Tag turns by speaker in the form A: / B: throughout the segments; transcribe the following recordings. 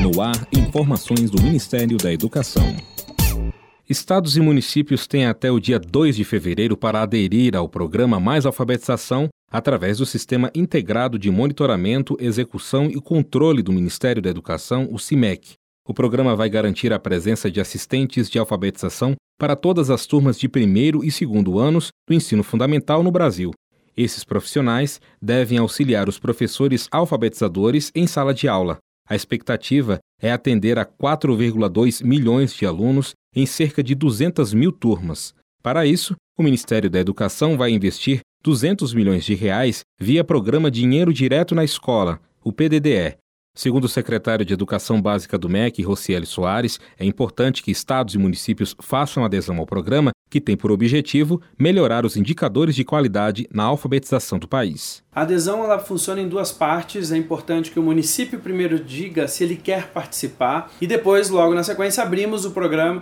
A: No ar, informações do Ministério da Educação. Estados e municípios têm até o dia 2 de fevereiro para aderir ao programa Mais Alfabetização através do Sistema Integrado de Monitoramento, Execução e Controle do Ministério da Educação, o CIMEC. O programa vai garantir a presença de assistentes de alfabetização para todas as turmas de primeiro e segundo anos do ensino fundamental no Brasil. Esses profissionais devem auxiliar os professores alfabetizadores em sala de aula. A expectativa é atender a 4,2 milhões de alunos em cerca de 200 mil turmas. Para isso, o Ministério da Educação vai investir 200 milhões de reais via Programa Dinheiro Direto na Escola, o PDDE. Segundo o secretário de Educação Básica do MEC, Rocieli Soares, é importante que estados e municípios façam adesão ao programa, que tem por objetivo melhorar os indicadores de qualidade na alfabetização do país.
B: A adesão ela funciona em duas partes. É importante que o município primeiro diga se ele quer participar e depois, logo na sequência, abrimos o programa,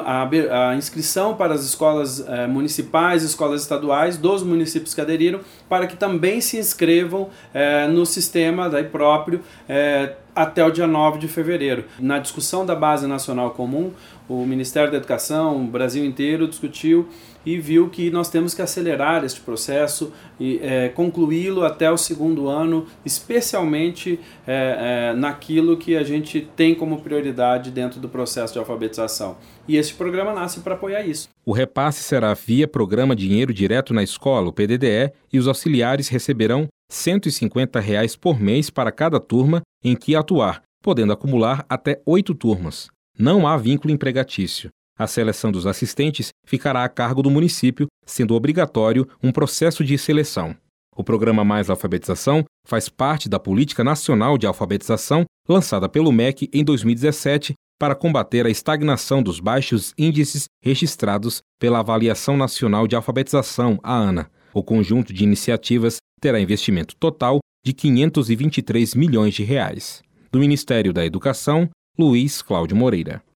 B: a inscrição para as escolas municipais, escolas estaduais dos municípios que aderiram, para que também se inscrevam no sistema daí próprio até o dia 9 de fevereiro. Na discussão da Base Nacional Comum, o Ministério da Educação, o Brasil inteiro, discutiu e viu que nós temos que acelerar este processo e concluí-lo até o segundo ano, especialmente naquilo que a gente tem como prioridade dentro do processo de alfabetização. E esse programa nasce para apoiar isso.
A: O repasse será via Programa Dinheiro Direto na Escola, o PDDE, e os auxiliares receberão R$ 150 por mês para cada turma em que atuar, podendo acumular até 8 turmas. Não há vínculo empregatício. A seleção dos assistentes ficará a cargo do município, sendo obrigatório um processo de seleção. O programa Mais Alfabetização faz parte da Política Nacional de Alfabetização, lançada pelo MEC em 2017, para combater a estagnação dos baixos índices registrados pela Avaliação Nacional de Alfabetização, a ANA. O conjunto de iniciativas terá investimento total de R$ 523 milhões. Do Ministério da Educação, Luiz Cláudio Moreira.